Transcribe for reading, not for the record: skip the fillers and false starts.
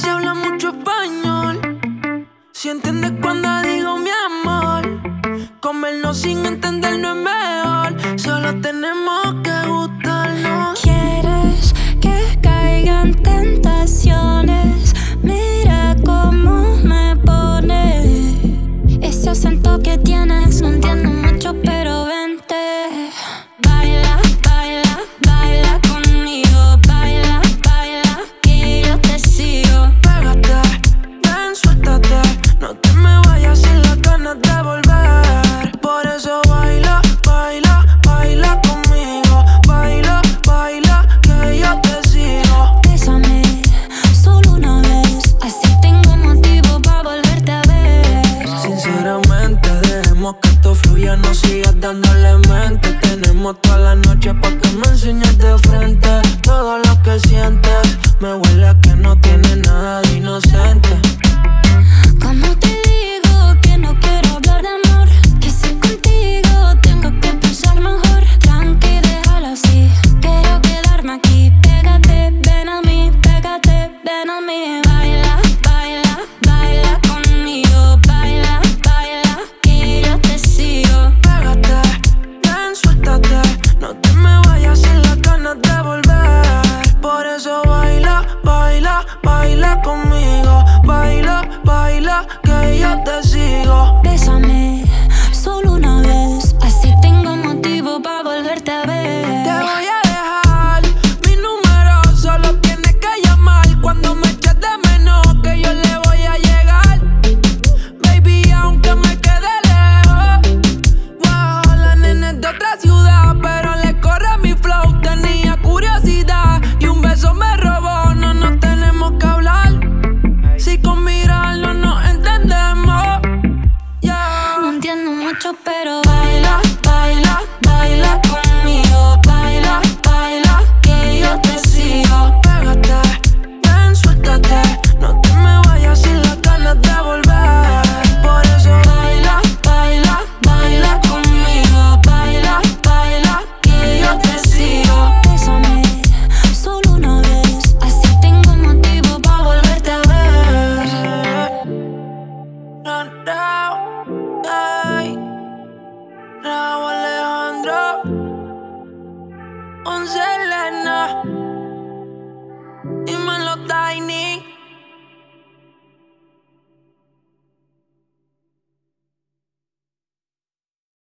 si habla mucho español. Si entiendes cuando digo mi amor. Comernos sin entender no es mejor. Solo tenemos que gustarnos. Quieres que caigan tentaciones. Mira cómo me pone. Ese acento que tienes no entiendo mucho, pero vente. Baila, baila, baila conmigo. Baila, baila, que yo te sigo. Pégate, ven, suéltate. No te me vayas sin las ganas de volver. Por eso baila, baila, baila conmigo. Baila, baila, que yo te sigo. Bésame, solo una vez. Así tengo motivo para volverte a ver. Sinceramente, dejemos que esto fluya. No sigas dándole mente. Tenemos toda la noche pa' que me enseñes de frente. Todo lo que sientes me huele a que no tiene nada de inocente. ¿Cómo te digo que no quiero hablar de amor? Que si contigo tengo que pensar mejor. Tranqui, déjalo así. Quiero quedarme aquí. Pégate, ven a mí. Pégate, ven a mí. Baila, baila, baila conmigo. Baila, baila, que yo te sigo. Pégate, ven, suéltate. No te me vayas sin las ganas de volver. Por eso baila, baila, baila conmigo. Baila, baila, que yo te sigo. Bésame, solo una vez. Así tengo motivo para volverte a ver. Te voy